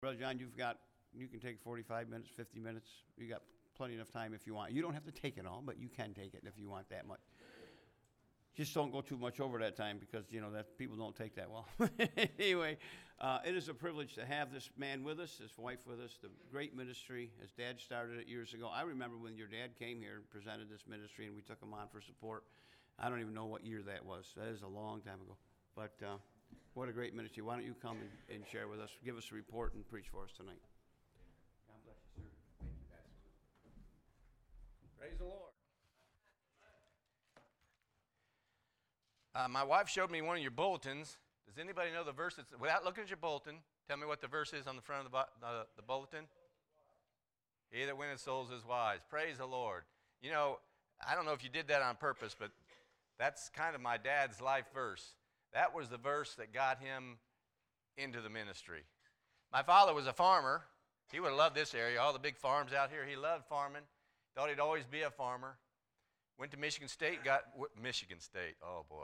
Brother John, you can take 45 minutes, 50 minutes. You got plenty enough time if you want. You don't have to take it all, but you can take it if you want that much. Just don't go too much over that time because, that people don't take that well. Anyway, it is a privilege to have this man with us, his wife with us, the great ministry. His dad started it years ago. I remember when your dad came here and presented this ministry and we took him on for support. I don't even know what year that was. That is a long time ago. But what a great ministry. Why don't you come and share with us, give us a report and preach for us tonight. God bless you, sir. Thank you, Pastor. Praise the Lord. My wife showed me one of your bulletins. Does anybody know the verse? Without looking at your bulletin, tell me what the verse is on the front of the bulletin. He that winneth souls is wise. Praise the Lord. I don't know if you did that on purpose, but that's kind of my dad's life verse. That was the verse that got him into the ministry. My father was a farmer. He would have loved this area, all the big farms out here. He loved farming. Thought he'd always be a farmer. Went to Michigan State, oh boy.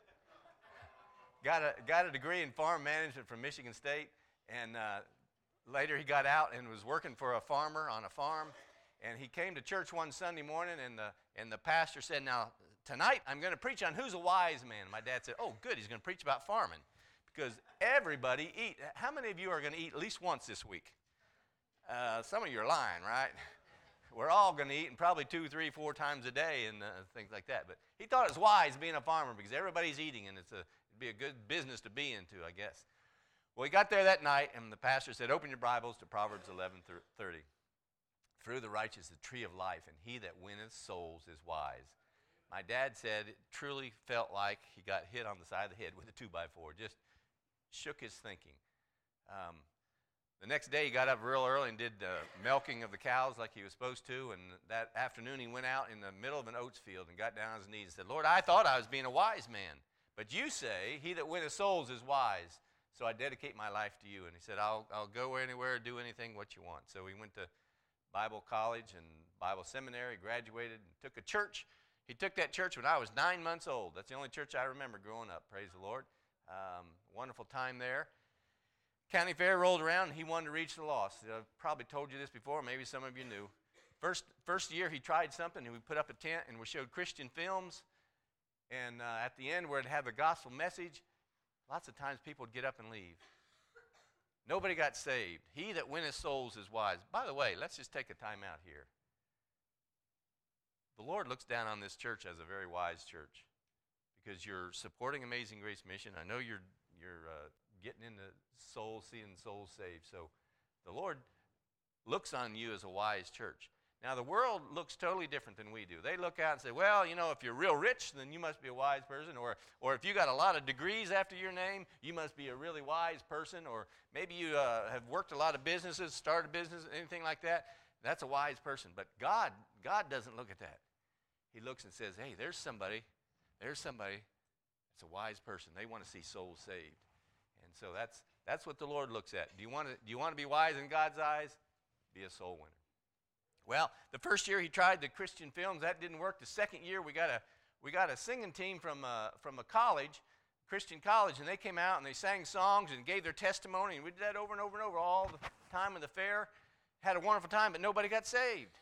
Got a degree in farm management from Michigan State, and later he got out and was working for a farmer on a farm. And he came to church one Sunday morning, and the pastor said, "Now, tonight I'm going to preach on who's a wise man." My dad said, "Oh, good, he's going to preach about farming." Because everybody eat. How many of you are going to eat at least once this week? Some of you are lying, right? We're all going to eat, and probably 2, 3, 4 times a day and things like that. But he thought it was wise being a farmer because everybody's eating, and it'd be a good business to be into, I guess. Well, he got there that night, and the pastor said, "Open your Bibles to Proverbs 11:30. Through the righteous, the tree of life, and he that winneth souls is wise." My dad said it truly felt like he got hit on the side of the head with a 2x4. Just shook his thinking. The next day he got up real early and did the milking of the cows like he was supposed to, and that afternoon he went out in the middle of an oats field and got down on his knees and said, "Lord, I thought I was being a wise man, but you say he that winneth souls is wise, so I dedicate my life to you." And he said, I'll go anywhere, do anything what you want. So he went to Bible college and Bible seminary, graduated, and took a church. He took that church when I was 9 months old. That's the only church I remember growing up, praise the Lord. Wonderful time there. County fair rolled around, and he wanted to reach the lost. I've probably told you this before, maybe some of you knew. First year he tried something, and we put up a tent, and we showed Christian films. And at the end where it had the gospel message, lots of times people would get up and leave. Nobody got saved. He that winneth souls is wise. By the way, let's just take a time out here. The Lord looks down on this church as a very wise church because you're supporting Amazing Grace Mission. I know you're getting into souls, seeing souls saved. So the Lord looks on you as a wise church. Now, the world looks totally different than we do. They look out and say, well, if you're real rich, then you must be a wise person. Or if you got a lot of degrees after your name, you must be a really wise person. Or maybe you have worked a lot of businesses, started a business, anything like that. That's a wise person. But God doesn't look at that. He looks and says, hey, there's somebody that's a wise person. They want to see souls saved. And so that's what the Lord looks at. Do you want to be wise in God's eyes? Be a soul winner. Well, the first year he tried the Christian films. That didn't work. The second year we got a singing team from a college, Christian college, and they came out and they sang songs and gave their testimony, and we did that over and over and over all the time of the fair. Had a wonderful time, but nobody got saved.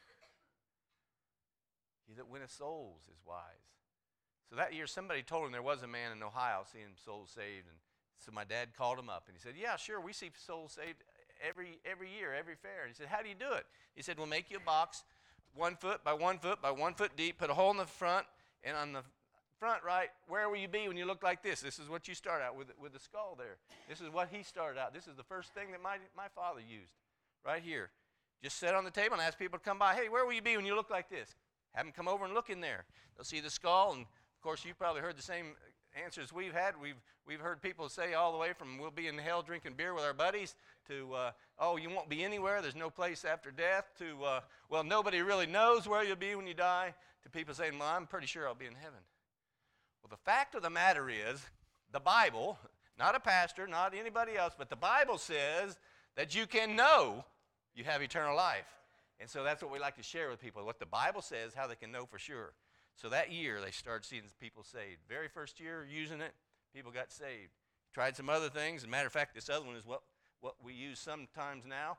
He that winneth souls is wise. So that year somebody told him there was a man in Ohio seeing souls saved, and so my dad called him up and he said, "Yeah, sure, we see souls saved every year, every fair." And he said, "How do you do it?" He said, "We'll make you a box 1 foot by 1 foot by 1 foot deep, put a hole in the front, and on the front right, where will you be when you look like this? This is what you start out with the skull there. This is what he started out. This is the first thing that my father used right here. Just sit on the table and ask people to come by. Hey, where will you be when you look like this? Have them come over and look in there. They'll see the skull, and of course you've probably heard the same answers we've had. We've heard people say all the way from we'll be in hell drinking beer with our buddies to, oh, you won't be anywhere, there's no place after death, to, well, nobody really knows where you'll be when you die, to people saying, well, I'm pretty sure I'll be in heaven. Well, the fact of the matter is, the Bible, not a pastor, not anybody else, but the Bible says that you can know you have eternal life. And so that's what we like to share with people, what the Bible says, how they can know for sure. So that year, they started seeing people saved. Very first year using it, people got saved. Tried some other things. As a matter of fact, this other one is what what we use sometimes now.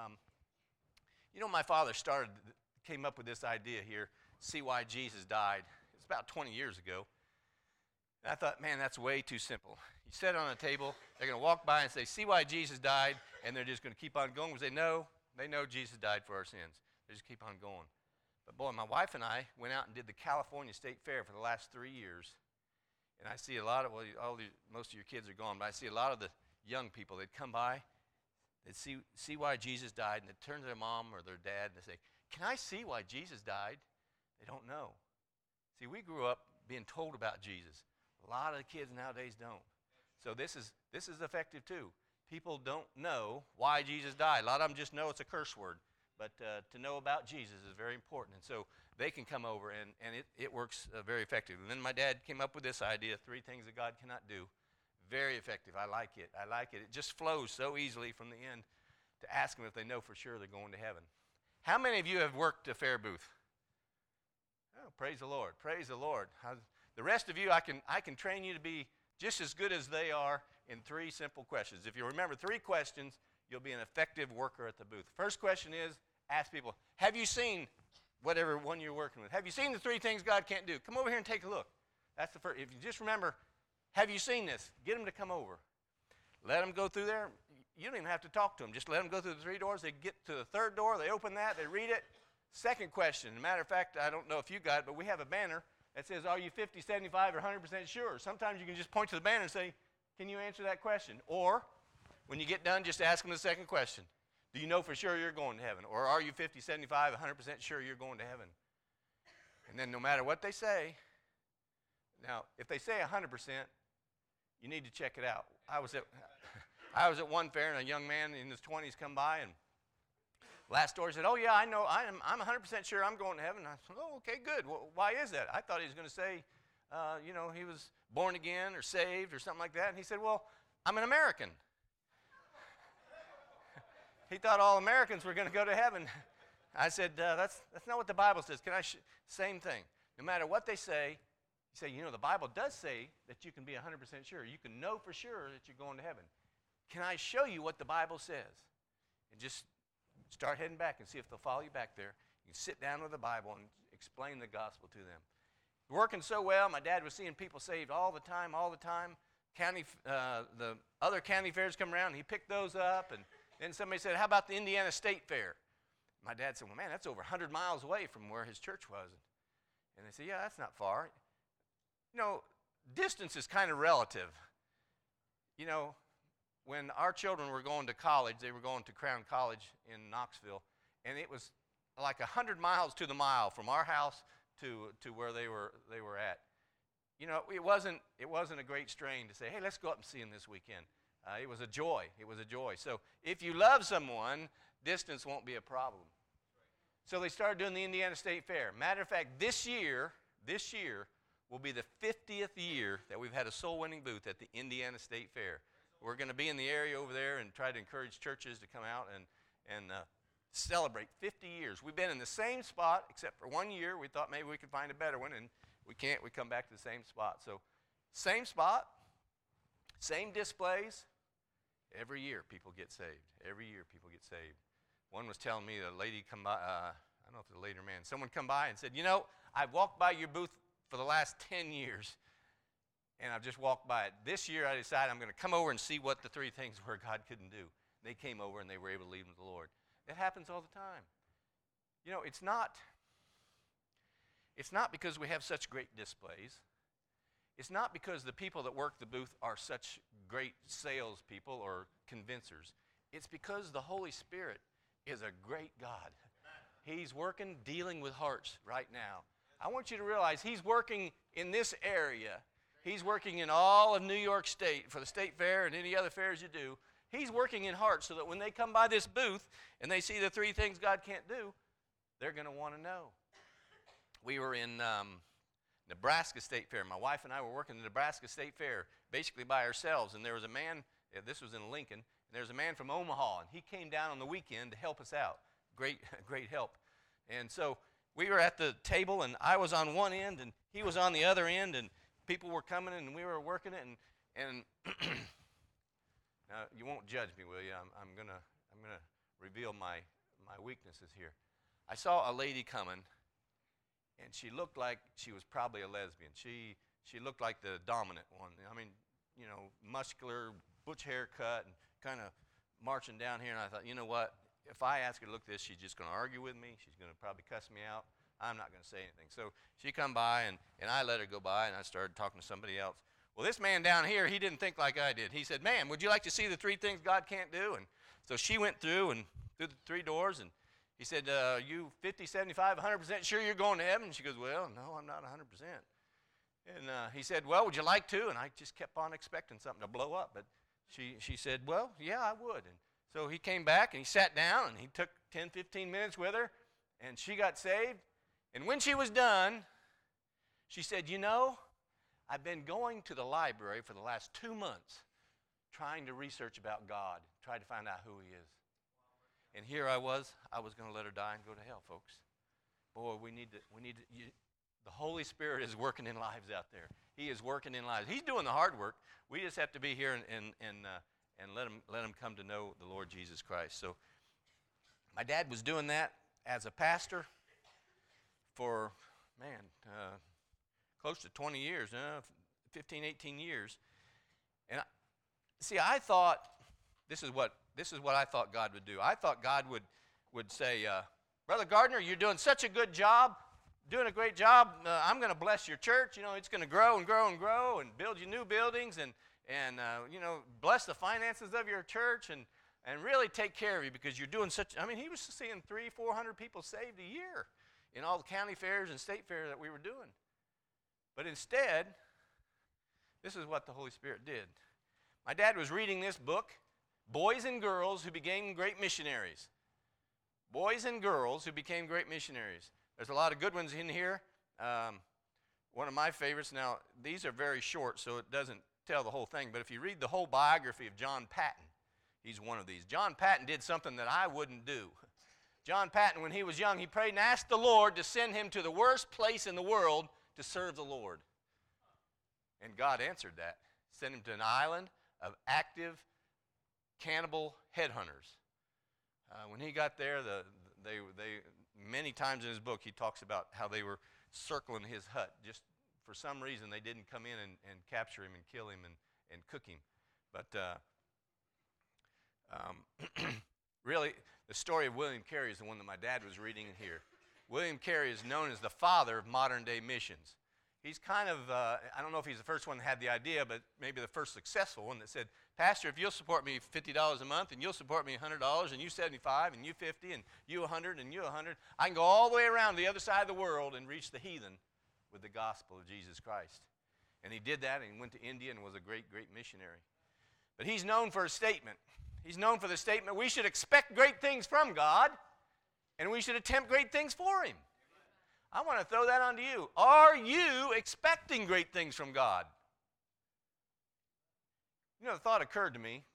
My father came up with this idea here, see why Jesus died. It's about 20 years ago. And I thought, man, that's way too simple. You set it on a table, they're going to walk by and say, see why Jesus died, and they're just going to keep on going because they know Jesus died for our sins. They just keep on going. But boy, my wife and I went out and did the California State Fair for the last 3 years. And I see a lot of, most of your kids are gone, but I see a lot of the young people. They'd come by, they'd see why Jesus died, and they'd turn to their mom or their dad and they'd say, can I see why Jesus died? They don't know. See, we grew up being told about Jesus. A lot of the kids nowadays don't. So this is effective too. People don't know why Jesus died. A lot of them just know it's a curse word. But to know about Jesus is very important. And so they can come over, and it works very effective. And then my dad came up with this idea, 3 things that God cannot do. Very effective. I like it. It just flows so easily from the end to ask them if they know for sure they're going to heaven. How many of you have worked a fair booth? Oh, praise the Lord. Praise the Lord. The rest of you, I can train you to be just as good as they are in 3 simple questions. If you remember 3 questions, you'll be an effective worker at the booth. First question is, ask people, have you seen whatever one you're working with? Have you seen the 3 things God can't do? Come over here and take a look. That's the first. If you just remember, have you seen this? Get them to come over. Let them go through there. You don't even have to talk to them. Just let them go through the 3 doors. They get to the 3rd door. They open that. They read it. Second question. As a matter of fact, I don't know if you got it, but we have a banner that says, are you 50, 75, or 100% sure? Sometimes you can just point to the banner and say, can you answer that question? Or when you get done, just ask them the second question. Do you know for sure you're going to heaven? Or are you 50, 75, 100% sure you're going to heaven? And then no matter what they say, now, if they say 100%, you need to check it out. I was at one fair, and a young man in his 20s come by, and last story said, oh, yeah, I know. I'm 100% sure I'm going to heaven. I said, oh, okay, good. Well, why is that? I thought he was going to say, he was born again or saved or something like that. And he said, well, I'm an American. He thought all Americans were going to go to heaven. I said, that's not what the Bible says. Same thing. No matter what they say, you say, the Bible does say that you can be 100% sure. You can know for sure that you're going to heaven. Can I show you what the Bible says? And just start heading back and see if they'll follow you back there. You can sit down with the Bible and explain the gospel to them. Working so well, my dad was seeing people saved all the time. The other county fairs come around, and he picked those up, and then somebody said, how about the Indiana State Fair? My dad said, well, man, that's over 100 miles away from where his church was. And they said, yeah, that's not far. Distance is kind of relative. When our children were going to college, they were going to Crown College in Knoxville, and it was like 100 miles to the mile from our house to where they were at. It wasn't a great strain to say, hey, let's go up and see them this weekend. It was a joy. So if you love someone, distance won't be a problem. So they started doing the Indiana State Fair. Matter of fact, this year will be the 50th year that we've had a soul-winning booth at the Indiana State Fair. We're going to be in the area over there and try to encourage churches to come out and celebrate 50 years. We've been in the same spot except for 1 year. We thought maybe we could find a better one, and we can't. We come back to the same spot. So same spot, same displays. Every year people get saved. One was telling me, a lady come by, I don't know if it's a lady or man, someone come by and said, I've walked by your booth for the last 10 years, and I've just walked by it. This year I decided I'm going to come over and see what the 3 things were God couldn't do. They came over and they were able to lead them to the Lord. It happens all the time. It's not because we have such great displays. It's not because the people that work the booth are such great salespeople or convincers. It's because the Holy Spirit is a great God. He's working, dealing with hearts right now. I want you to realize He's working in this area. He's working in all of New York State for the state fair and any other fairs you do. He's working in hearts so that when they come by this booth and they see the 3 things God can't do, they're going to want to know. We were in Nebraska State Fair. My wife and I were working the Nebraska State Fair basically by ourselves, and there was a man, this was in Lincoln, and there was a man from Omaha, and he came down on the weekend to help us out. Great help. And so we were at the table, and I was on one end, and he was on the other end, and people were coming, and we were working it, and Now, you won't judge me, will you? I'm gonna reveal my weaknesses here. I saw a lady coming, and she looked like she was probably a lesbian. She looked like the dominant one. I mean, you know, muscular, butch haircut, and kind of marching down here. And I thought, you know what? If I ask her to look at this, she's just going to argue with me. She's going to probably cuss me out. I'm not going to say anything. So she come by, and I let her go by, and I started talking to somebody else. Well, this man down here, he didn't think like I did. He said, "Ma'am, would you like to see the 3 things God can't do?" And so she went through the 3 doors, and he said, "You 50, 75, 100% sure you're going to heaven?" And she goes, "Well, no, I'm not 100%. And he said, "Well, would you like to?" And I just kept on expecting something to blow up. But she said, "Well, yeah, I would." And so he came back, and he sat down, and he took 10, 15 minutes with her, and she got saved. And when she was done, she said, "You know, I've been going to the library for the last 2 months trying to research about God, trying to find out who he is." And here I was going to let her die and go to hell, folks. Boy, we need to, the Holy Spirit is working in lives out there. He is working in lives. He's doing the hard work. We just have to be here and let him come to know the Lord Jesus Christ. So my dad was doing that as a pastor for, close to 20 years, 15, 18 years. And I thought, this is what I thought God would do. I thought God would say, "Brother Gardner, you're doing such a good job, doing a great job. I'm going to bless your church. You know, it's going to grow and grow and grow and build you new buildings and you know, bless the finances of your church and really take care of you because you're doing such." I mean, he was seeing 300-400 people saved a year in all the county fairs and state fairs that we were doing. But instead, this is what the Holy Spirit did. My dad was reading this book, Boys and Girls Who Became Great Missionaries. Boys and Girls Who Became Great Missionaries. There's a lot of good ones in here. One of my favorites, now these are very short, so it doesn't tell the whole thing, but if you read the whole biography of John Patton, he's one of these. John Patton did something that I wouldn't do. John Patton, when he was young, he prayed and asked the Lord to send him to the worst place in the world to serve the Lord. And God answered that. Sent him to an island of active cannibal headhunters. When he got there, they many times in his book, he talks about how they were circling his hut. Just for some reason, they didn't come in and capture him and kill him and cook him. But really, the story of William Carey is the one that my dad was reading here. William Carey is known as the father of modern-day missions. He's kind of, I don't know if he's the first one that had the idea, but maybe the first successful one that said, "Pastor, if you'll support me $50 a month, and you'll support me $100, and you $75, and you $50, and you $100, and you $100, I can go all the way around the other side of the world and reach the heathen with the gospel of Jesus Christ." And he did that, and he went to India and was a great, great missionary. But he's known for a statement. He's known for the statement, we should expect great things from God, and we should attempt great things for him. I want to throw that onto you. Are you expecting great things from God? You know, the thought occurred to me.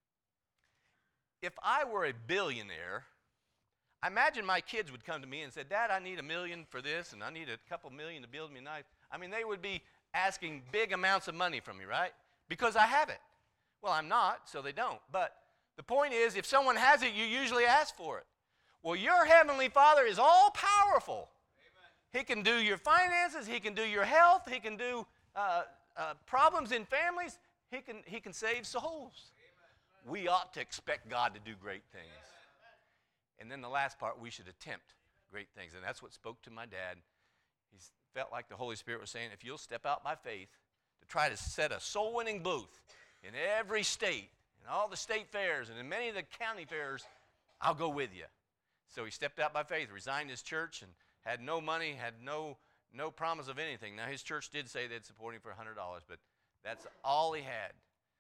If I were a billionaire, I imagine my kids would come to me and say, "Dad, I need $1 million for this, and I need a couple million to build me a nice." I mean, they would be asking big amounts of money from me, right? Because I have it. Well, I'm not, so they don't. But the point is, if someone has it, you usually ask for it. Well, your Heavenly Father is all-powerful. He can do your finances. He can do your health. He can do problems in families. He can save souls. We ought to expect God to do great things. And then the last part, we should attempt great things. And that's what spoke to my dad. He felt like the Holy Spirit was saying, if you'll step out by faith to try to set a soul-winning booth in every state, in all the state fairs, and in many of the county fairs, I'll go with you. So he stepped out by faith, resigned his church, and had no money, had no promise of anything. Now, his church did say they'd support him for $100, but that's all he had.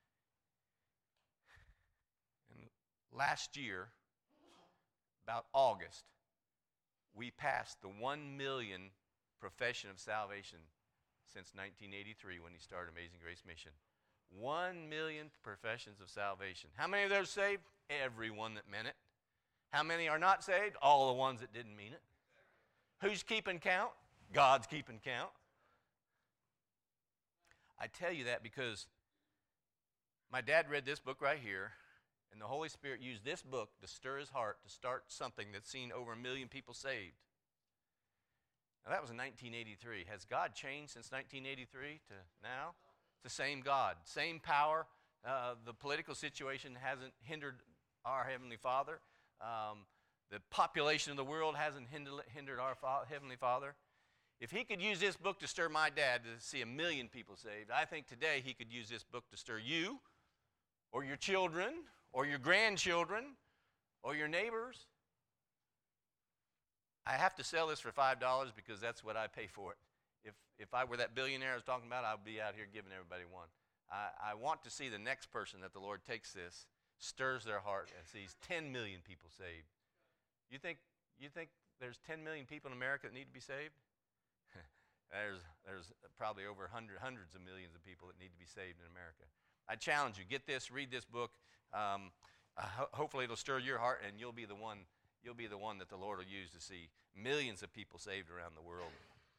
And last year, about August, we passed the 1 million profession of salvation since 1983 when he started Amazing Grace Mission. 1 million professions of salvation. How many of those saved? Everyone that meant it. How many are not saved? All the ones that didn't mean it. Who's keeping count? God's keeping count. I tell you that because My dad read this book right here, and the Holy Spirit used this book to stir his heart to start something that's seen over 1 million people saved. Now, that was in 1983. Has God changed since 1983 to now? It's the same God, same power. The political situation hasn't hindered our Heavenly Father. The population of the world hasn't hindered our Heavenly Father. If he could use this book to stir my dad to see 1 million people saved, I think today he could use this book to stir you or your children or your grandchildren or your neighbors. I have to sell this for $5 because that's what I pay for it. If I were that billionaire I was talking about, I would be out here giving everybody one. I want to see the next person that the Lord takes this, stirs their heart, and sees 10 million people saved. You think there's 10 million people in America that need to be saved? There's probably over hundreds of millions of people that need to be saved in America. I challenge you, get this, read this book. Hopefully it'll stir your heart, and you'll be the one that the Lord will use to see millions of people saved around the world.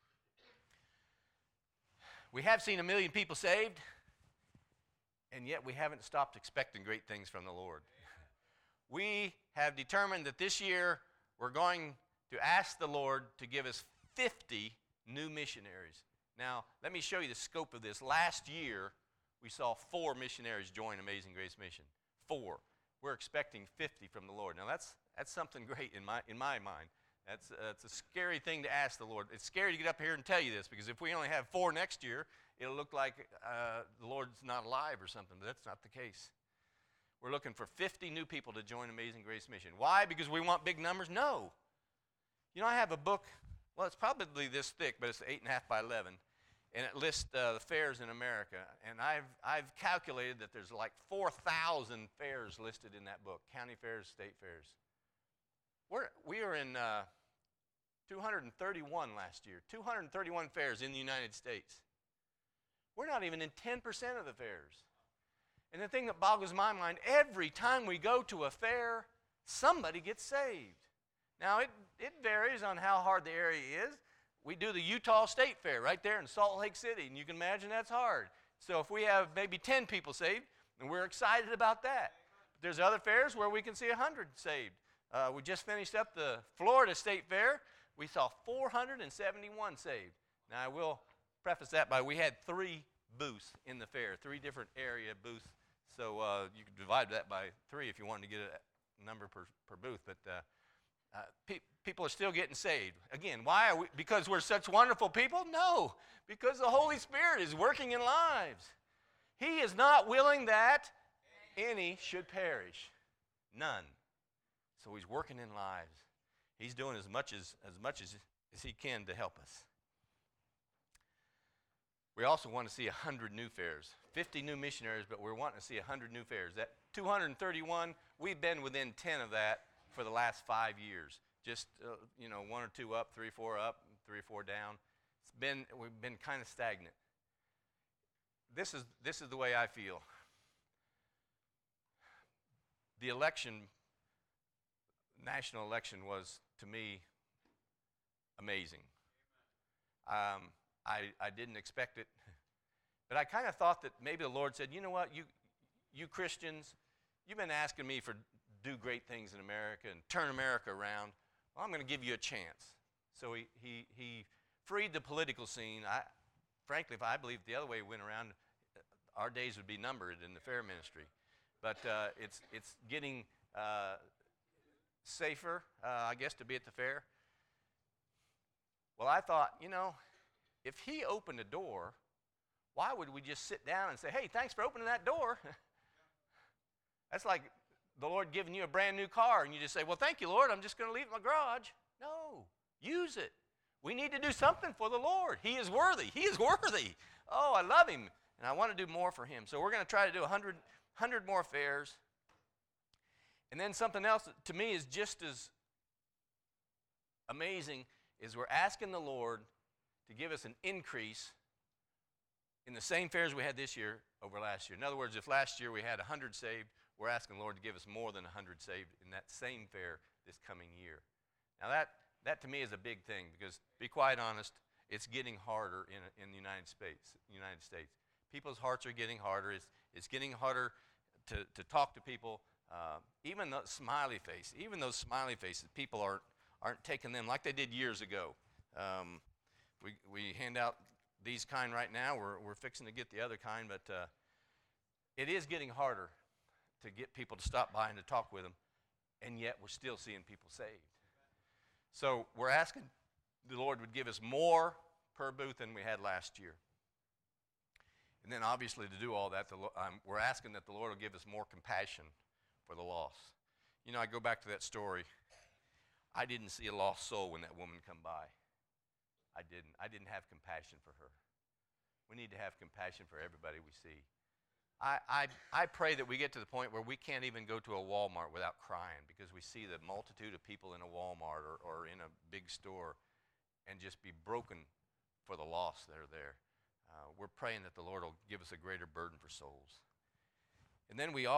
We have seen 1 million people saved, and yet we haven't stopped expecting great things from the Lord. We have determined that this year we're going to ask the Lord to give us 50 new missionaries. Now, let me show you the scope of this. Last year, we saw 4 missionaries join Amazing Grace Mission. 4. We're expecting 50 from the Lord. Now, that's something great in my mind. That's a scary thing to ask the Lord. It's scary to get up here and tell you this, because if we only have 4 next year, it'll look like the Lord's not alive or something, but that's not the case. We're looking for 50 new people to join Amazing Grace Mission. Why? Because we want big numbers? No. You know, I have a book, well, it's probably this thick, but it's 8.5 by 11, and it lists the fairs in America. And I've calculated that there's like 4,000 fairs listed in that book, county fairs, state fairs. We are in 231 last year, 231 fairs in the United States. We're not even in 10% of the fairs. And the thing that boggles my mind, every time we go to a fair, somebody gets saved. Now, it varies on how hard the area is. We do the Utah State Fair right there in Salt Lake City, and you can imagine that's hard. So if we have maybe 10 people saved, and we're excited about that. But there's other fairs where we can see 100 saved. We just finished up the Florida State Fair. We saw 471 saved. Now, I will preface that by we had 3 booths in the fair, 3 different area booths. So you could divide that by 3 if you wanted to get a number per booth. But people are still getting saved. Again, why are we? Because we're such wonderful people? No, because the Holy Spirit is working in lives. He is not willing that any should perish. None. So he's working in lives. He's doing as much as he can to help us. We also want to see 100 new fairs, 50 new missionaries, but we're wanting to see 100 new fairs. That 231, we've been within 10 of that for the last 5 years. Just 1 or 2 up, 3 or 4 up, 3 or 4 down. We've been kind of stagnant. This is the way I feel. The national election was, to me, amazing. I didn't expect it, but I kind of thought that maybe the Lord said, you know what, you Christians, you've been asking me for do great things in America and turn America around. Well, I'm going to give you a chance. So he freed the political scene. Frankly, if I believed the other way went around, our days would be numbered in the fair ministry. But it's getting safer, I guess, to be at the fair. Well, I thought, if he opened a door, why would we just sit down and say, hey, thanks for opening that door? That's like the Lord giving you a brand new car, and you just say, well, thank you, Lord, I'm just going to leave it in my garage. No, use it. We need to do something for the Lord. He is worthy. He is worthy. Oh, I love him, and I want to do more for him. So we're going to try to do 100 more fairs. And then something else that to me is just as amazing is we're asking the Lord to give us an increase in the same fairs we had this year over last year. In other words, if last year we had 100 saved, we're asking the Lord to give us more than 100 saved in that same fair this coming year. Now that to me is a big thing because, to be quite honest, it's getting harder in the United States. People's hearts are getting harder. It's getting harder to talk to people. Even the smiley face, even those smiley faces, people aren't taking them like they did years ago. We hand out these kind right now. We're fixing to get the other kind, but it is getting harder to get people to stop by and to talk with them, and yet we're still seeing people saved. So we're asking the Lord would give us more per booth than we had last year. And then obviously to do all that, we're asking that the Lord will give us more compassion for the lost. You know, I go back to that story. I didn't see a lost soul when that woman come by. I didn't have compassion for her. We need to have compassion for everybody we see. I pray that we get to the point where we can't even go to a Walmart without crying because we see the multitude of people in a Walmart or in a big store and just be broken for the lost that are there. We're praying that the Lord will give us a greater burden for souls. And then we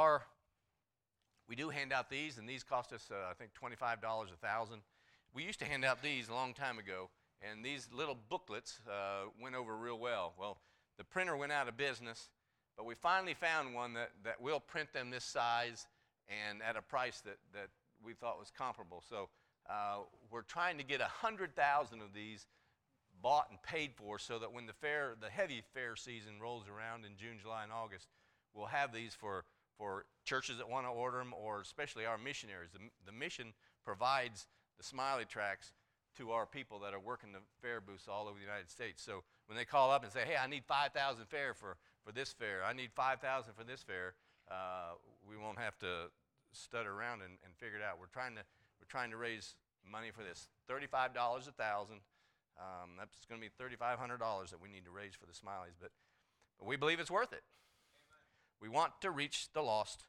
do hand out these, and these cost us, I think, $25 a thousand. We used to hand out these a long time ago, and these little booklets went over real well. Well, the printer went out of business, but we finally found one that will print them this size and at a price that we thought was comparable. So we're trying to get 100,000 of these bought and paid for so that when the heavy fair season rolls around in June, July, and August, we'll have these for churches that want to order them, or especially our missionaries. The mission provides the smiley tracks to our people that are working the fair booths all over the United States. So when they call up and say, hey, I need 5,000 fair for this fair, I need 5,000 for this fair, we won't have to stutter around and figure it out. We're trying to raise money for this. $35 a thousand. That's going to be $3,500 that we need to raise for the smileys, but we believe it's worth it. We want to reach the lost,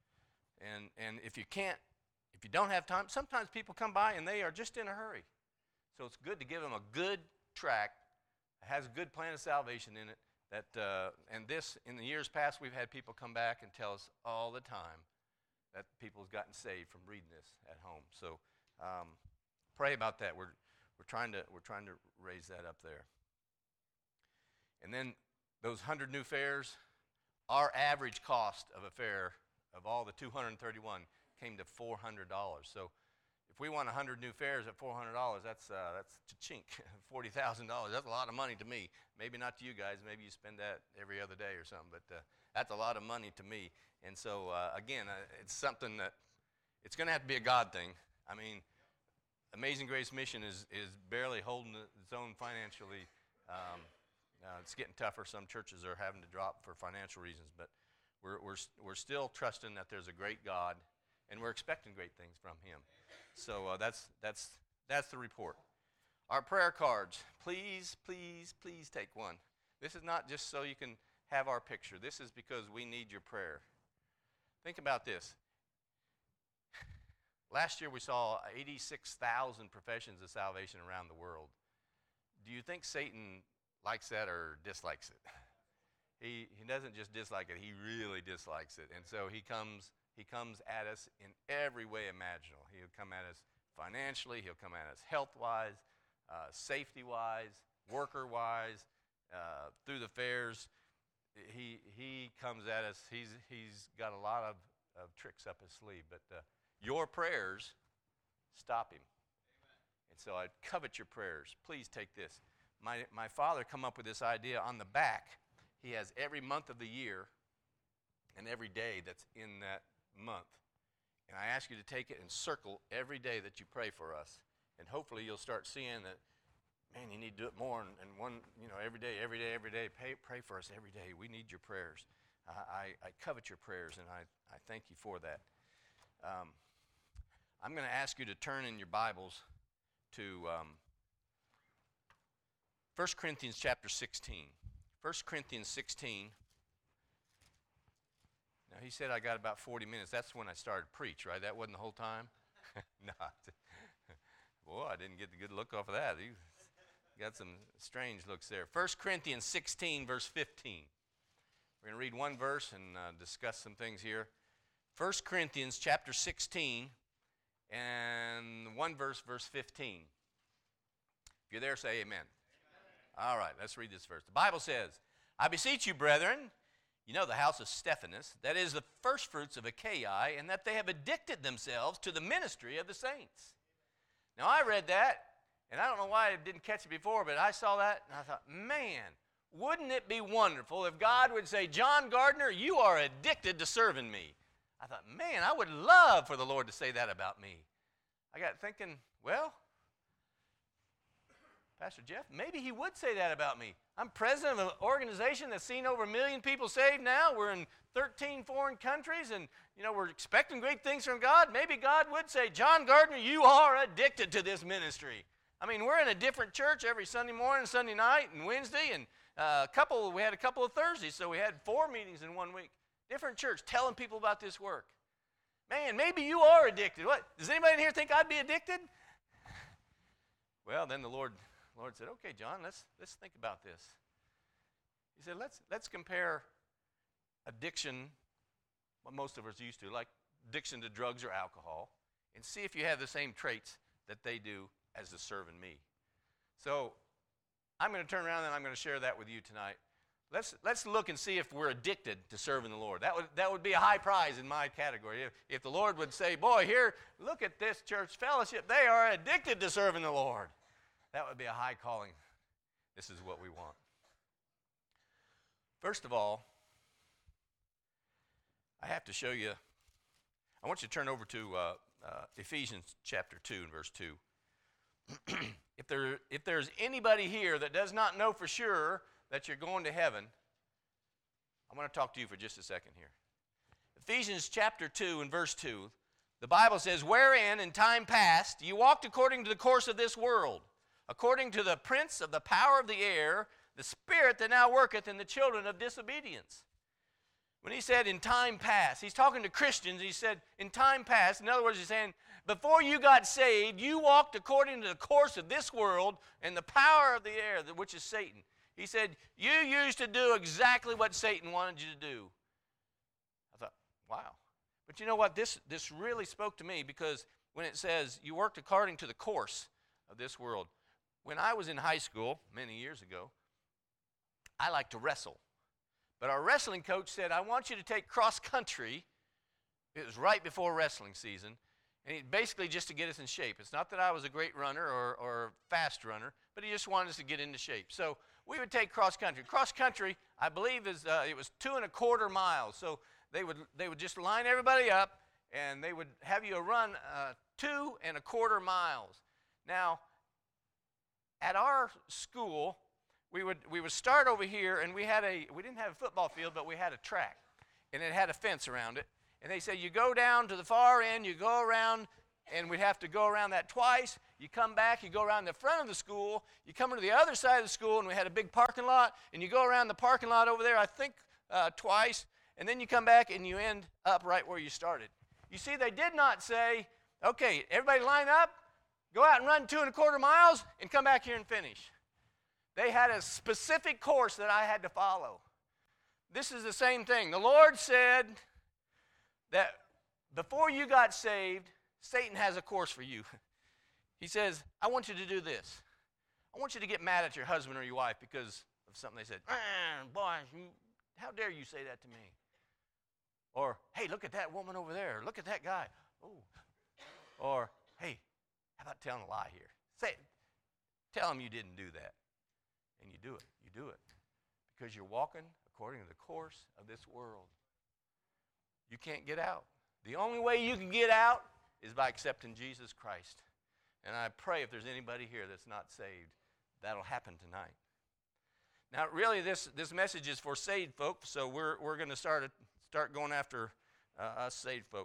and if you don't have time, sometimes people come by and they are just in a hurry. So it's good to give them a good tract that has a good plan of salvation in it. And this, in the years past, we've had people come back and tell us all the time that people have gotten saved from reading this at home. So pray about that. We're trying to raise that up there. And then those 100 new fairs, our average cost of a fair of all the 231 came to $400. So if we want 100 new fairs at $400, that's cha-chink, $40,000. That's a lot of money to me. Maybe not to you guys. Maybe you spend that every other day or something. But that's a lot of money to me. And so again, it's something that it's going to have to be a God thing. I mean, Amazing Grace Mission is barely holding its own financially. It's getting tougher. Some churches are having to drop for financial reasons, but we're still trusting that there's a great God, and we're expecting great things from Him. So that's the report. Our prayer cards, please, please, please take one. This is not just so you can have our picture. This is because we need your prayer. Think about this. Last year we saw 86,000 professions of salvation around the world. Do you think Satan likes that or dislikes it? He doesn't just dislike it, he really dislikes it. And so he comes at us in every way imaginable. He'll come at us financially, he'll come at us health-wise, safety-wise, worker-wise, through the fairs. He comes at us. He's got a lot of tricks up his sleeve, but your prayers stop him. Amen. And so I covet your prayers. Please take this. My father come up with this idea. On the back, he has every month of the year and every day that's in that month. And I ask you to take it and circle every day that you pray for us. And hopefully you'll start seeing that, man, you need to do it more. And one, every day, pray for us every day. We need your prayers. I covet your prayers, and I thank you for that. I'm going to ask you to turn in your Bibles to 1 Corinthians chapter 16. 1 Corinthians 16. Now, he said I got about 40 minutes. That's when I started to preach, right? That wasn't the whole time? No. Boy, I didn't get the good look off of that. You got some strange looks there. 1 Corinthians 16, verse 15. We're going to read one verse and discuss some things here. 1 Corinthians chapter 16 and one verse 15. If you're there, say amen. All right, let's read this verse. The Bible says, I beseech you, brethren, you know, the house of Stephanas, that is the firstfruits of Achaia, and that they have addicted themselves to the ministry of the saints. Now, I read that, and I don't know why I didn't catch it before, but I saw that, and I thought, man, wouldn't it be wonderful if God would say, John Gardner, you are addicted to serving me. I thought, man, I would love for the Lord to say that about me. I got thinking, well, Pastor Jeff, maybe he would say that about me. I'm president of an organization that's seen over 1 million people saved now. We're in 13 foreign countries, and we're expecting great things from God.Maybe God would say, John Gardner, you are addicted to this ministry. I mean, we're in a different church every Sunday morning, Sunday night, and Wednesday, and we had a couple of Thursdays, so we had 4 meetings in 1 week. Different church, telling people about this work. Man, maybe you are addicted. What? Does anybody in here think I'd be addicted? Well, then the Lord said, okay, John, let's think about this. He said, let's compare addiction, what most of us are used to, like addiction to drugs or alcohol, and see if you have the same traits that they do as to serving me. So I'm going to turn around and I'm going to share that with you tonight. Let's look and see if we're addicted to serving the Lord. That would be a high prize in my category. If the Lord would say, boy, here, look at this church fellowship. They are addicted to serving the Lord. That would be a high calling. This is what we want. First of all, I have to show you, I want you to turn over to Ephesians chapter 2 and verse 2. If there's anybody here that does not know for sure that you're going to heaven, I want to talk to you for just a second here. Ephesians chapter 2 and verse 2, the Bible says, wherein in time past you walked according to the course of this world, according to the prince of the power of the air, the spirit that now worketh in the children of disobedience. When he said in time past, he's talking to Christians. He said in time past, in other words, he's saying before you got saved, you walked according to the course of this world and the power of the air, which is Satan. He said you used to do exactly what Satan wanted you to do. I thought, wow. But you know what? This really spoke to me, because when it says you worked according to the course of this world, when I was in high school many years ago, I liked to wrestle. But our wrestling coach said, I want you to take cross country. It was right before wrestling season. And basically just to get us in shape. It's not that I was a great runner or fast runner, but he just wanted us to get into shape. So we would take cross country. Cross country, I believe, it was 2.25 miles. So they would just line everybody up, and they would have you run 2.25 miles. Now, at our school, we would start over here, and we didn't have a football field, but we had a track, and it had a fence around it. And they said you go down to the far end, you go around, and we'd have to go around that twice. You come back, you go around the front of the school, you come to the other side of the school, and we had a big parking lot, and you go around the parking lot over there, I think twice, and then you come back and you end up right where you started. You see, they did not say, okay, everybody line up, go out and run 2.25 miles, and come back here and finish. They had a specific course that I had to follow. This is the same thing. The Lord said that before you got saved, Satan has a course for you. He says, I want you to do this. I want you to get mad at your husband or your wife because of something they said. Boy, how dare you say that to me? Or, hey, look at that woman over there. Look at that guy. Oh. Or, hey, how about telling a lie here? Say it. Tell them you didn't do that. And you do it. You do it. Because you're walking according to the course of this world. You can't get out. The only way you can get out is by accepting Jesus Christ. And I pray if there's anybody here that's not saved, that'll happen tonight. Now, really, this message is for saved folk, so we're going to start going after us saved folk.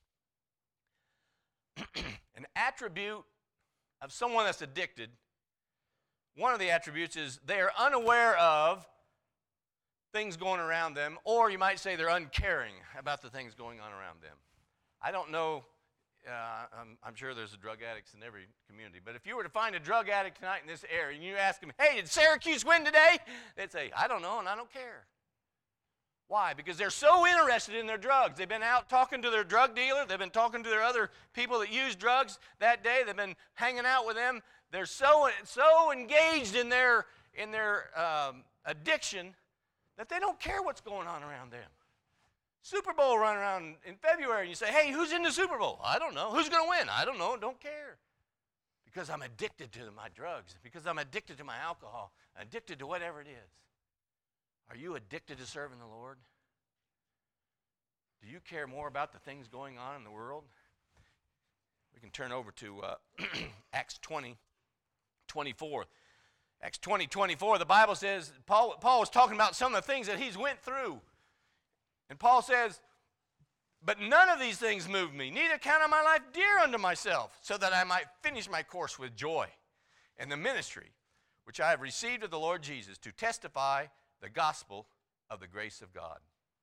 An attribute of someone that's addicted, one of the attributes is they are unaware of things going around them, or you might say they're uncaring about the things going on around them. I don't know, I'm sure there's drug addicts in every community, but if you were to find a drug addict tonight in this area and you ask them, hey, did Syracuse win today? They'd say, I don't know and I don't care. Why? Because they're so interested in their drugs. They've been out talking to their drug dealer. They've been talking to their other people that use drugs that day. They've been hanging out with them. They're so engaged in their addiction that they don't care what's going on around them. Super Bowl run around in February, and you say, hey, who's in the Super Bowl? I don't know. Who's going to win? I don't know. Don't care. Because I'm addicted to my drugs, because I'm addicted to my alcohol, addicted to whatever it is. Are you addicted to serving the Lord? Do you care more about the things going on in the world? We can turn over to Acts 20:24. Acts 20:24, the Bible says, Paul was talking about some of the things that he's went through. And Paul says, but none of these things moved me, neither count I my life dear unto myself, so that I might finish my course with joy and the ministry which I have received of the Lord Jesus to testify the gospel of the grace of God.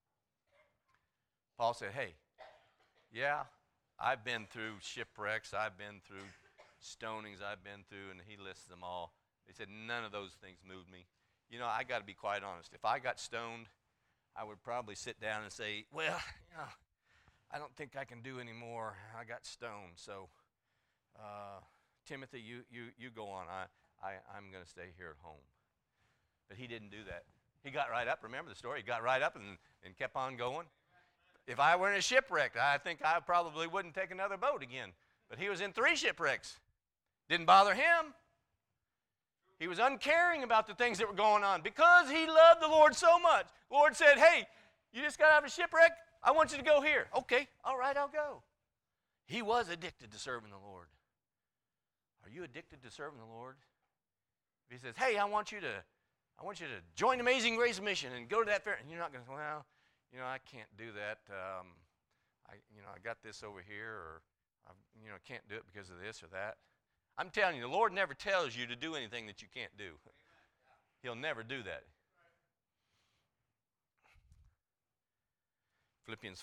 Paul said, hey, yeah, I've been through shipwrecks, I've been through stonings, I've been through, and he lists them all. He said, none of those things moved me. You know, I got to be quite honest. If I got stoned, I would probably sit down and say, well, you know, I don't think I can do any more. I got stoned. So, Timothy, you go on. I'm going to stay here at home. But he didn't do that. He got right up. Remember the story? He got right up and kept on going. If I were in a shipwreck, I think I probably wouldn't take another boat again. But he was in 3 shipwrecks. Didn't bother him. He was uncaring about the things that were going on because he loved the Lord so much. The Lord said, hey, you just got out of a shipwreck? I want you to go here. Okay, all right, I'll go. He was addicted to serving the Lord. Are you addicted to serving the Lord? If he says, hey, I want you to join Amazing Grace Mission and go to that fair. And you're not going to say, well, you know, I can't do that. I got this over here, or I can't do it because of this or that. I'm telling you, the Lord never tells you to do anything that you can't do. He'll never do that. Philippians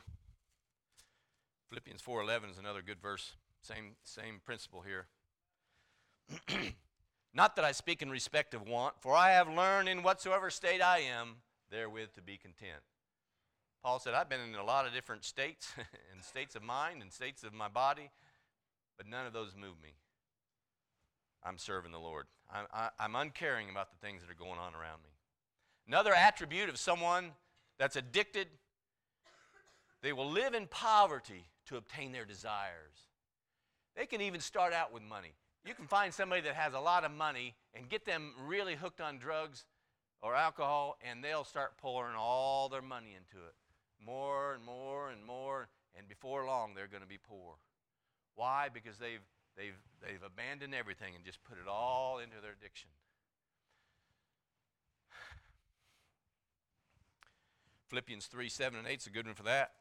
4:11 is another good verse. Same principle here. Not that I speak in respect of want, for I have learned in whatsoever state I am, therewith to be content. Paul said, I've been in a lot of different states, and states of mind, and states of my body, but none of those move me. I'm serving the Lord. I'm uncaring about the things that are going on around me. Another attribute of someone that's addicted, they will live in poverty to obtain their desires. They can even start out with money. You can find somebody that has a lot of money and get them really hooked on drugs or alcohol, and they'll start pouring all their money into it. More and more and more, and before long they're going to be poor. Why? Because they've abandoned everything and just put it all into their addiction. Philippians 3:7-8 is a good one for that.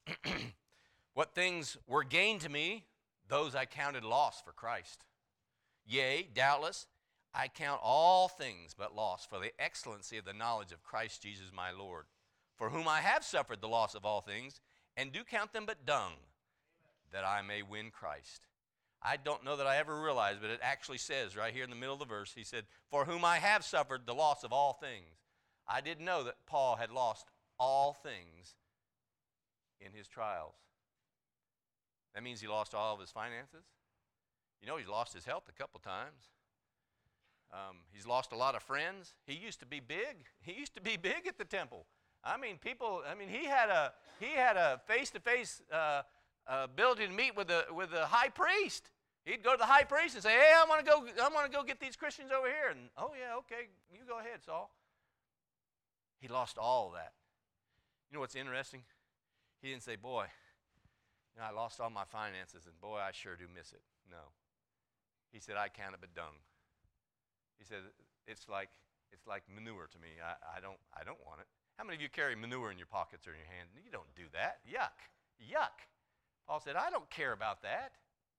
What things were gain to me, those I counted loss for Christ. Yea, doubtless, I count all things but loss for the excellency of the knowledge of Christ Jesus my Lord, for whom I have suffered the loss of all things, and do count them but dung, that I may win Christ. I don't know that I ever realized, but it actually says right here in the middle of the verse, he said, for whom I have suffered the loss of all things. I didn't know that Paul had lost all things in his trials. That means he lost all of his finances. You know, he's lost his health a couple times. He's lost a lot of friends. He used to be big. He used to be big at the temple. He had a face-to-face ability to meet with the high priest. He'd go to the high priest and say, hey, I want to go get these Christians over here. And, oh, yeah, okay, you go ahead, Saul. He lost all of that. You know what's interesting? He didn't say, boy, I lost all my finances, and boy, I sure do miss it. No. He said, I count it but dung. He said, it's like manure to me. I don't want it. How many of you carry manure in your pockets or in your hand? You don't do that. Yuck. Paul said, I don't care about that.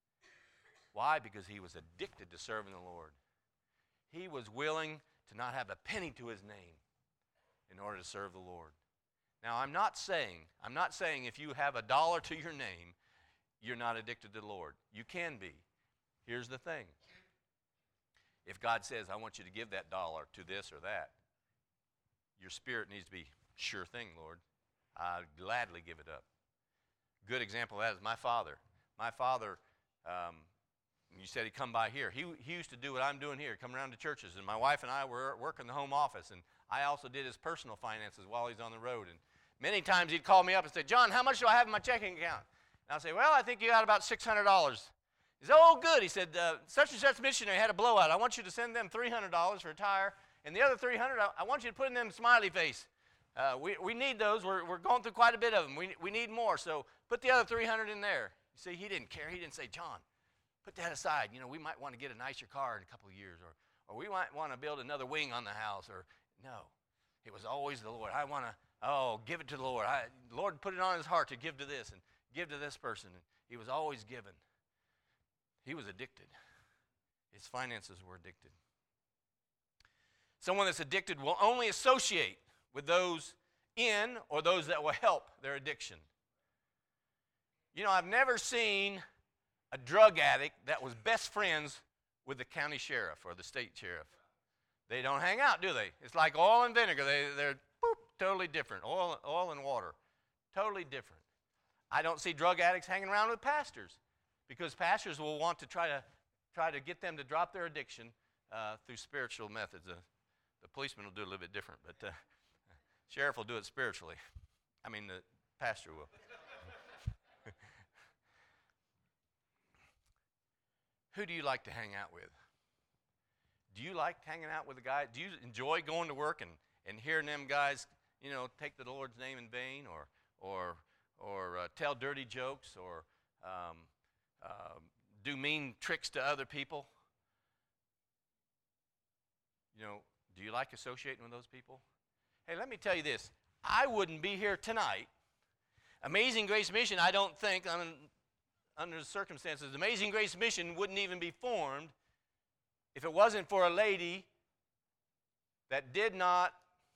Why? Because he was addicted to serving the Lord. He was willing to not have a penny to his name in order to serve the Lord. Now, I'm not saying if you have $1 to your name, you're not addicted to the Lord. You can be. Here's the thing. If God says, I want you to give that $1 to this or that, your spirit needs to be, sure thing, Lord. I'd gladly give it up. Good example of that is my father. My father, you said he'd come by here. He used to do what I'm doing here, come around to churches. And my wife and I were working the home office. And I also did his personal finances while he's on the road. And many times he'd call me up and say, John, how much do I have in my checking account? And I'd say, well, I think you got about $600. He said, oh, good. He said, such and such missionary had a blowout. I want you to send them $300 for a tire. And the other $300, I want you to put in them smiley face. We need those. We're going through quite a bit of them. We need more. So put the other 300 in there. You see, he didn't care. He didn't say, John, put that aside. You know, we might want to get a nicer car in a couple of years, or we might want to build another wing on the house. Or no, it was always the Lord. I want to, give it to the Lord. The Lord put it on his heart to give to this and give to this person. And he was always giving. He was addicted. His finances were addicted. Someone that's addicted will only associate with those in or those that will help their addiction. You know, I've never seen a drug addict that was best friends with the county sheriff or the state sheriff. They don't hang out, do they? It's like oil and vinegar. They're totally different. Oil and water, totally different. I don't see drug addicts hanging around with pastors because pastors will want to try to get them to drop their addiction through spiritual methods. The policeman will do a little bit different, but sheriff will do it spiritually. I mean, the pastor will. Who do you like to hang out with? Do you like hanging out with a guy? Do you enjoy going to work and hearing them guys, you know, take the Lord's name in vain, or tell dirty jokes, or do mean tricks to other people? You know, do you like associating with those people? Hey, let me tell you this. I wouldn't be here tonight. Amazing Grace Mission, I don't think, under the circumstances, Amazing Grace Mission wouldn't even be formed if it wasn't for a lady that did not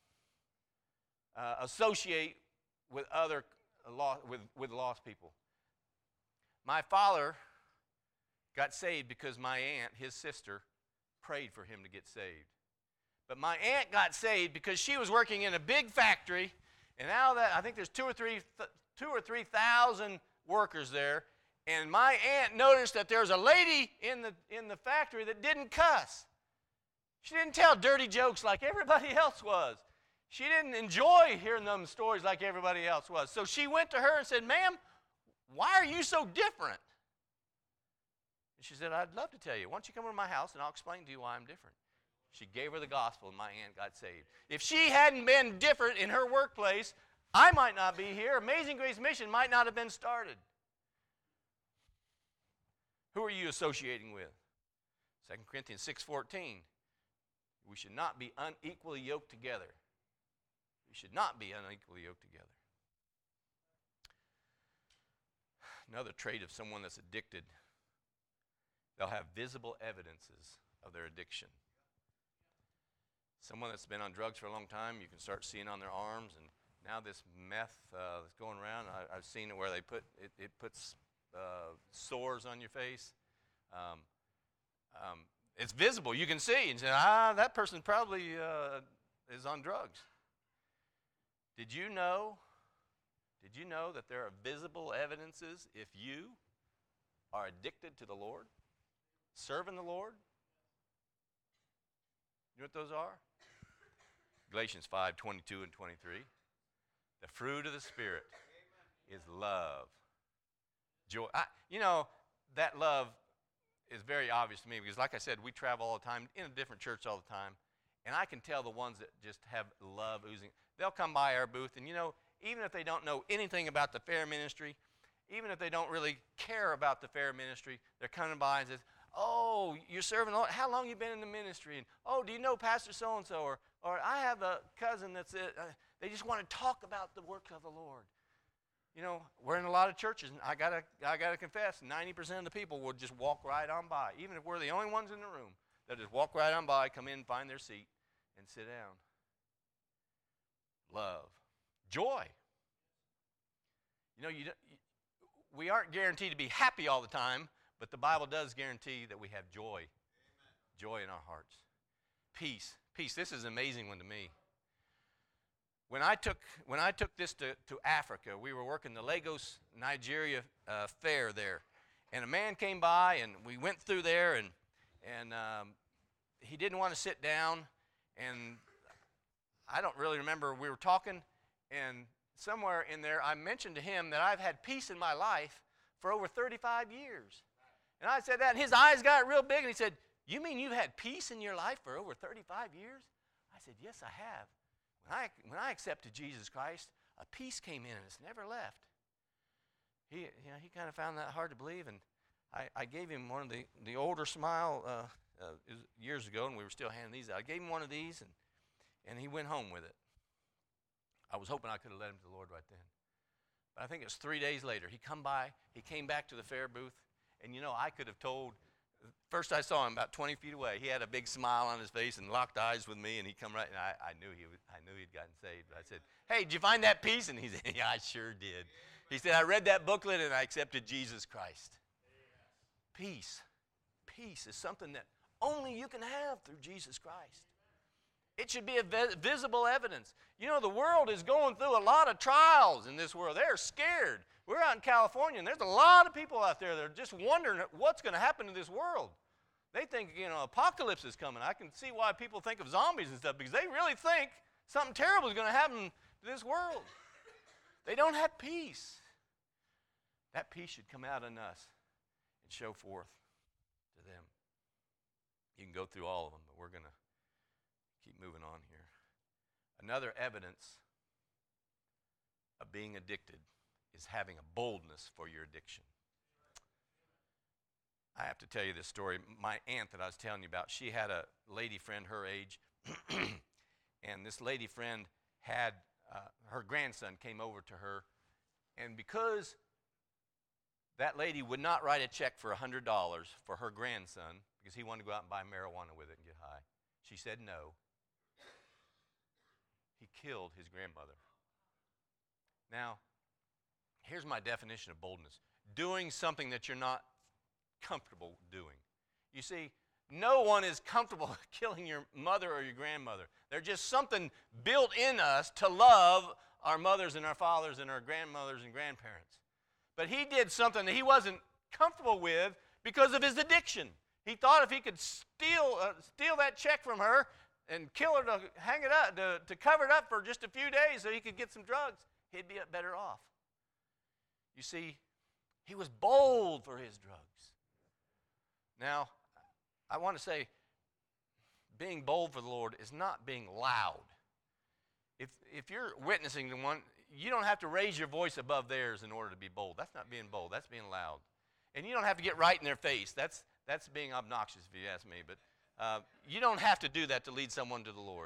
associate with other with lost people. My father got saved because my aunt, his sister, prayed for him to get saved. But my aunt got saved because she was working in a big factory, and now that I think there's 2,000 or 3,000 workers there, and my aunt noticed that there was a lady in the factory that didn't cuss. She didn't tell dirty jokes like everybody else was. She didn't enjoy hearing them stories like everybody else was. So she went to her and said, ma'am, why are you so different? And she said, I'd love to tell you. Why don't you come over to my house and I'll explain to you why I'm different. She gave her the gospel and my aunt got saved. If she hadn't been different in her workplace, I might not be here. Amazing Grace Mission might not have been started. Who are you associating with? 2 Corinthians 6:14. We should not be unequally yoked together. We should not be unequally yoked together. Another trait of someone that's addicted, they'll have visible evidences of their addiction. Someone that's been on drugs for a long time, you can start seeing on their arms, and now this meth that's going around, I've seen it where they put it puts sores on your face. It's visible. You can see and say, that person probably is on drugs. Did you know that there are visible evidences if you are addicted to the Lord, serving the Lord? You know what those are? Galatians 5:22 and 23. The fruit of the Spirit is love, joy. That love is very obvious to me because, like I said, we travel all the time in a different church all the time, and I can tell the ones that just have love oozing. They'll come by our booth, and even if they don't know anything about the fair ministry, even if they don't really care about the fair ministry, they're coming by and says, "Oh, you're serving the Lord. How long you been in the ministry?" And, "Oh, do you know Pastor so-and-so?" Or I have a cousin that's they just want to talk about the work of the Lord. We're in a lot of churches, and I gotta confess, 90% of the people will just walk right on by. Even if we're the only ones in the room, they'll just walk right on by, come in, find their seat, and sit down. Love. Joy. We aren't guaranteed to be happy all the time, but the Bible does guarantee that we have joy. Amen. Joy in our hearts. Peace. Peace. This is an amazing one to me. When I took this to Africa, we were working the Lagos, Nigeria fair there. And a man came by, and we went through there, and he didn't want to sit down. And I don't really remember. We were talking, and somewhere in there I mentioned to him that I've had peace in my life for over 35 years. And I said that, and his eyes got real big, and he said, "You mean you've had peace in your life for over 35 years?" I said, "Yes, I have. When I accepted Jesus Christ, a peace came in, and it's never left." He kind of found that hard to believe, and I gave him one of the older Smile years ago, and we were still handing these out. I gave him one of these, and he went home with it. I was hoping I could have led him to the Lord right then. But I think it was 3 days later. He came back to the fair booth, and I could have told, first I saw him about 20 feet away. He had a big smile on his face and locked eyes with me, and he come right, and I knew he'd gotten saved. But I said, "Hey, did you find that peace?" And he said, "Yeah, I sure did." He said, "I read that booklet, and I accepted Jesus Christ." Peace. Peace is something that only you can have through Jesus Christ. It should be a visible evidence. The world is going through a lot of trials in this world. They're scared. We're out in California, and there's a lot of people out there that are just wondering what's going to happen to this world. They think, apocalypse is coming. I can see why people think of zombies and stuff, because they really think something terrible is going to happen to this world. They don't have peace. That peace should come out in us and show forth to them. You can go through all of them, but we're going to keep moving on here. Another evidence of being addicted is having a boldness for your addiction. I have to tell you this story. My aunt that I was telling you about, she had a lady friend her age, and this lady friend had her grandson came over to her, and because that lady would not write a check for $100 for her grandson because he wanted to go out and buy marijuana with it and get high, she said no. He killed his grandmother. Now, here's my definition of boldness: doing something that you're not comfortable doing. You see, no one is comfortable killing your mother or your grandmother. There's just something built in us to love our mothers and our fathers and our grandmothers and grandparents. But he did something that he wasn't comfortable with because of his addiction. He thought if he could steal that check from her and kill her to hang it up, to cover it up for just a few days so he could get some drugs, he'd be better off. You see, he was bold for his drugs. Now, I want to say, being bold for the Lord is not being loud. If you're witnessing to one, you don't have to raise your voice above theirs in order to be bold. That's not being bold. That's being loud. And you don't have to get right in their face. That's being obnoxious, if you ask me. But you don't have to do that to lead someone to the Lord.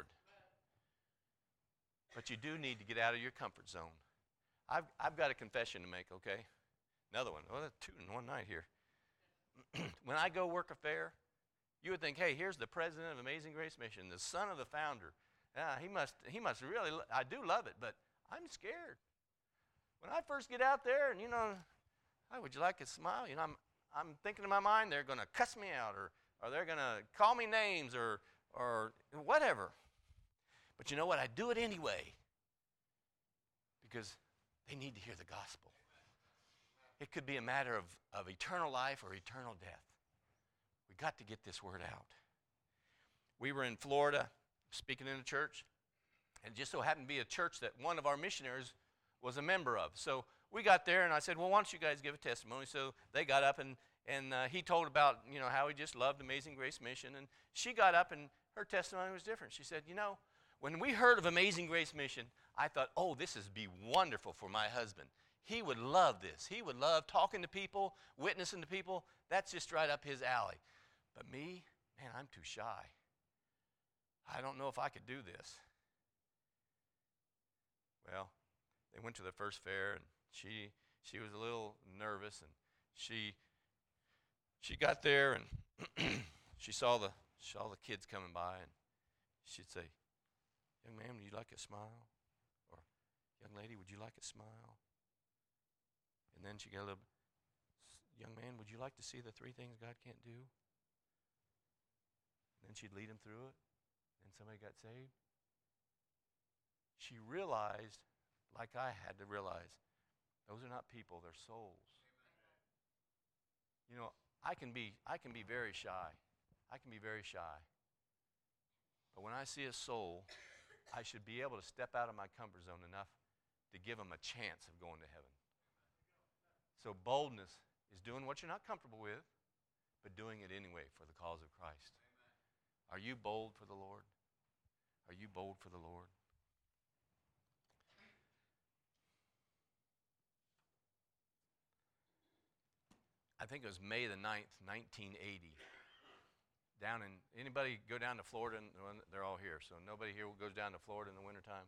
But you do need to get out of your comfort zone. I've got a confession to make, okay? Another one. Well, that's two in one night here. When I go work a fair, you would think, hey, here's the president of Amazing Grace Mission, the son of the founder. He must really, I do love it, but I'm scared. When I first get out there and, hi, would you like a smile? I'm thinking in my mind they're going to cuss me out or they're going to call me names or whatever. But you know what? I do it anyway because they need to hear the gospel. It could be a matter of eternal life or eternal death. We got to get this word out. We were in Florida speaking in a church, and it just so happened to be a church that one of our missionaries was a member of. So we got there, and I said, well, why don't you guys give a testimony? So they got up, and he told about, how he just loved Amazing Grace Mission. And she got up, and her testimony was different. She said, when we heard of Amazing Grace Mission, I thought, oh, this would be wonderful for my husband. He would love this. He would love talking to people, witnessing to people. That's just right up his alley. But me, man, I'm too shy. I don't know if I could do this. Well, they went to the first fair, and she was a little nervous, and she got there, and she saw the kids coming by, and she'd say, young man, would you like a smile? Or young lady, would you like a smile? And then she got a little, young man, would you like to see the 3 things God can't do? And then she'd lead him through it, and somebody got saved. She realized, like I had to realize, those are not people, they're souls. I can be very shy. I can be very shy. But when I see a soul I should be able to step out of my comfort zone enough to give them a chance of going to heaven. So boldness is doing what you're not comfortable with, but doing it anyway for the cause of Christ. Are you bold for the Lord? Are you bold for the Lord? I think it was May the 9th, 1980. Anybody go down to Florida? They're all here, so nobody here goes down to Florida in the wintertime.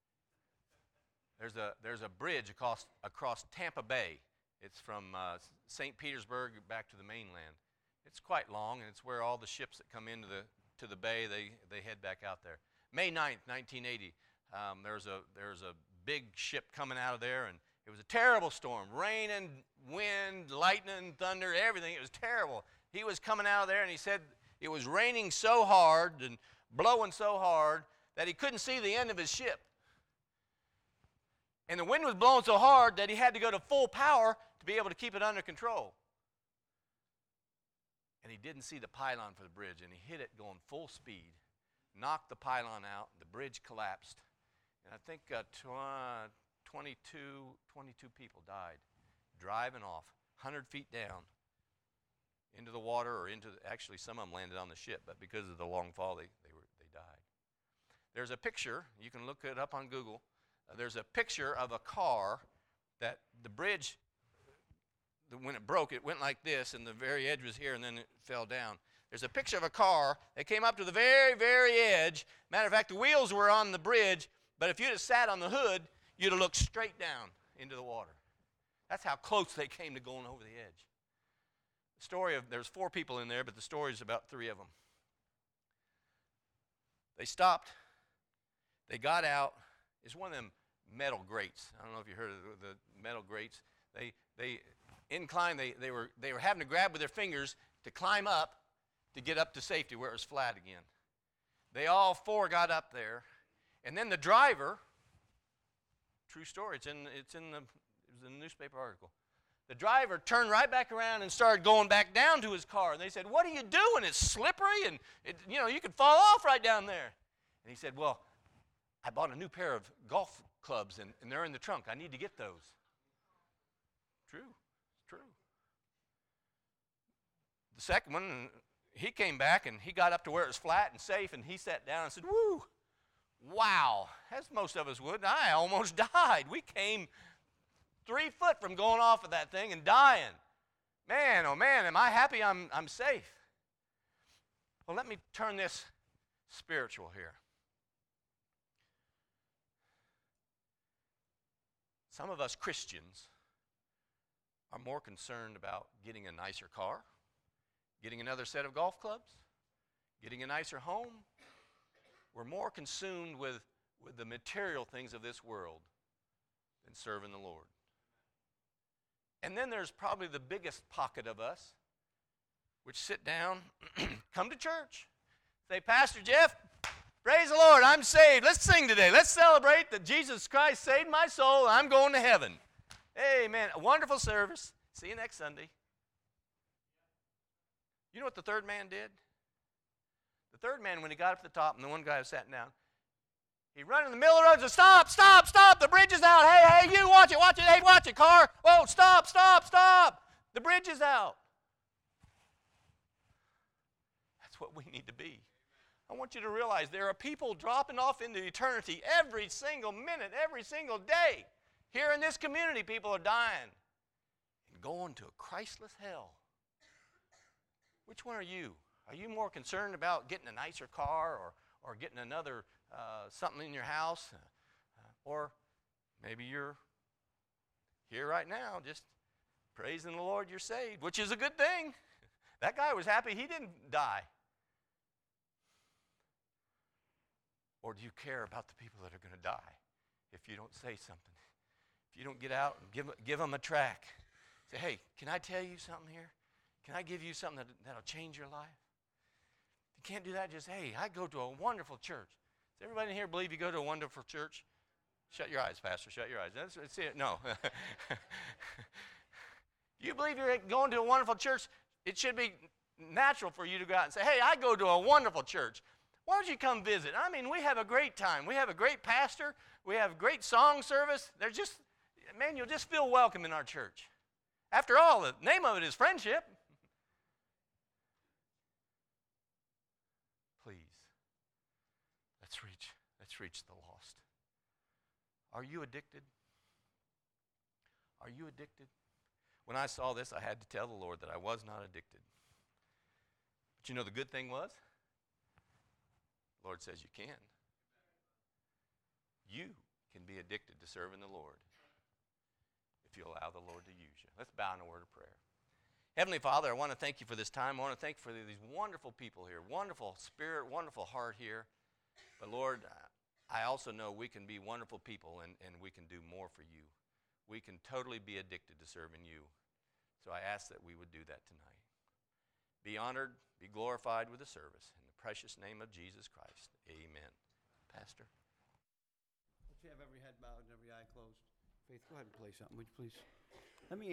There's a bridge across Tampa Bay. It's from St. Petersburg back to the mainland. It's quite long, and it's where all the ships that come into the bay, they head back out there. May 9th, 1980, there's a big ship coming out of there, and it was a terrible storm. Rain and wind, lightning, thunder, everything. It was terrible. He was coming out of there, and he said it was raining so hard and blowing so hard that he couldn't see the end of his ship. And the wind was blowing so hard that he had to go to full power to be able to keep it under control. And he didn't see the pylon for the bridge, and he hit it going full speed, knocked the pylon out, the bridge collapsed. And I think 22 people died driving off 100 feet down into the water, or actually some of them landed on the ship, but because of the long fall, they died. There's a picture, you can look it up on Google. There's a picture of a car that the bridge, when it broke, it went like this, and the very edge was here, and then it fell down. There's a picture of a car that came up to the very, very edge. Matter of fact, the wheels were on the bridge, but if you'd have sat on the hood, you'd have looked straight down into the water. That's how close they came to going over the edge. The story there's 4 people in there, but the story is about 3 of them. They stopped. They got out. It's one of them metal grates. I don't know if you heard of the metal grates. They inclined. They were having to grab with their fingers to climb up to get up to safety where it was flat again. They all 4 got up there, and then the driver. True story. It was in the newspaper article. The driver turned right back around and started going back down to his car. And they said, "What are you doing? It's slippery, and you could fall off right down there." And he said, "Well, I bought a new pair of golf clubs, and they're in the trunk. I need to get those." True. It's true. The second one, he came back, and he got up to where it was flat and safe, and he sat down and said, "Woo, wow," as most of us would. I almost died. We came 3 foot from going off of that thing and dying. Man, oh man, am I happy I'm safe. Well, let me turn this spiritual here. Some of us Christians are more concerned about getting a nicer car, getting another set of golf clubs, getting a nicer home. We're more consumed with the material things of this world than serving the Lord. And then there's probably the biggest pocket of us, which sit down, come to church, say, "Pastor Jeff, praise the Lord, I'm saved. Let's sing today. Let's celebrate that Jesus Christ saved my soul, and I'm going to heaven." Amen. A wonderful service. See you next Sunday. You know what the third man did? The third man, when he got up to the top, and the one guy was sat down, he ran in the middle of the road and said, "Stop, stop, stop. The bridge is out. Hey, you watch it. Hey, watch it, car. Whoa, stop, stop, stop. The bridge is out." That's what we need to be. I want you to realize there are people dropping off into eternity every single minute, every single day. Here in this community, people are dying and going to a Christless hell. Which one are you? Are you more concerned about getting a nicer car or getting another something in your house? Or maybe you're here right now just praising the Lord you're saved, which is a good thing. That guy was happy he didn't die. Or do you care about the people that are going to die if you don't say something? If you don't get out and give them a tract. Say, "Hey, can I tell you something here? Can I give you something that'll change your life?" You can't do that just, "Hey, I go to a wonderful church." Does everybody in here believe you go to a wonderful church? Shut your eyes, Pastor. Shut your eyes. That's it. No. You believe you're going to a wonderful church, it should be natural for you to go out and say, "Hey, I go to a wonderful church." Why don't you come visit? I mean, we have a great time. We have a great pastor. We have great song service. Man, you'll just feel welcome in our church. After all, the name of it is friendship. Please, let's reach the lost. Are you addicted? Are you addicted? When I saw this, I had to tell the Lord that I was not addicted. But you know the good thing was? The Lord says you can. You can be addicted to serving the Lord if you allow the Lord to use you. Let's bow in a word of prayer. Heavenly Father, I want to thank you for this time. I want to thank you for these wonderful people here, wonderful spirit, wonderful heart here. But Lord, I also know we can be wonderful people and we can do more for you. We can totally be addicted to serving you. So I ask that we would do that tonight. Be honored, be glorified with the service. In the precious name of Jesus Christ, amen. Pastor. Let's have every head bowed and every eye closed. Faith, go ahead and play something, would you please? Let me